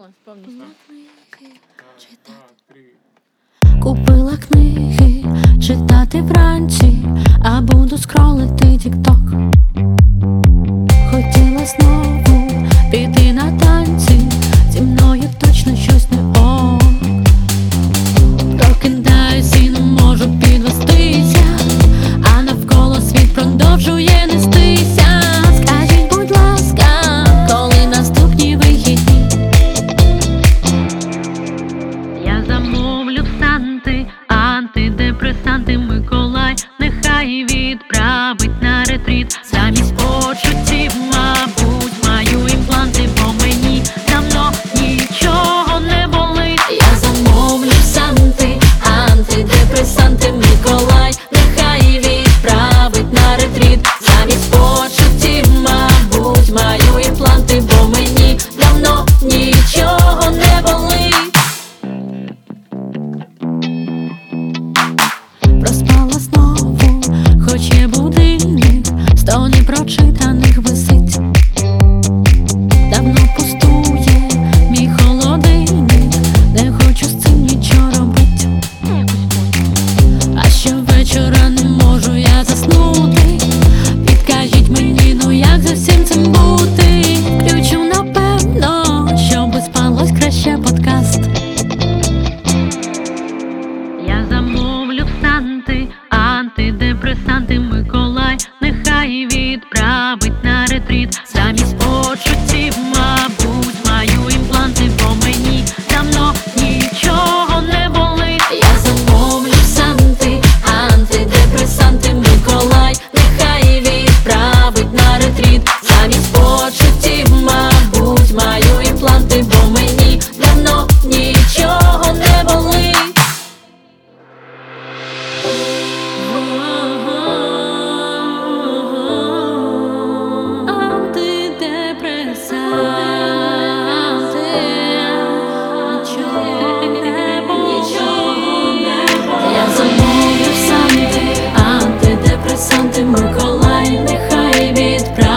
повністю. Купила книги, читати вранці, а буду скролити тік-ток. Хотіла знову піти на танці, зі мною точно щось не ок. Прокидаюсь і не можу підвестися, а навколо світ продовжує нестися. Скажіть, будь ласка, коли наступні вихідні? Я замовлю в Санти антидепресанти. Миколай нехай відправить на ретріт. Замість почуттів, мабуть, маю імпланти, бо мені давно нічого не болить. Я замовлю в Санти антидепресанти. Миколай нехай відправить на ретріт. Замість почуттів, мабуть, маю імпланти, бо мені давно нічого не болить. Проспала знову, хоч є будильник, 100 непрочитаних висить. Давно пустує мій холодильник, не хочу з цим нічого робить. А щовечора не можу я заснути. Підкажіть мені, ну як за всім цим бути? Включу, напевно, щоби спалось краще подкаст. Я замовлю в Санти антидепресанти. Миколай нехай відправить на ретріт. Замість почуттів, мабуть, маю імпланти, бо мені давно нічого не болить. Я замовлю в Санти антидепресанти. Миколай нехай відправить на ретріт. Замість почуттів, мабуть, маю імпланти, бо мені давно нічого не болить. Я замовлю в Санти антидепресанти. Миколай нехай відправить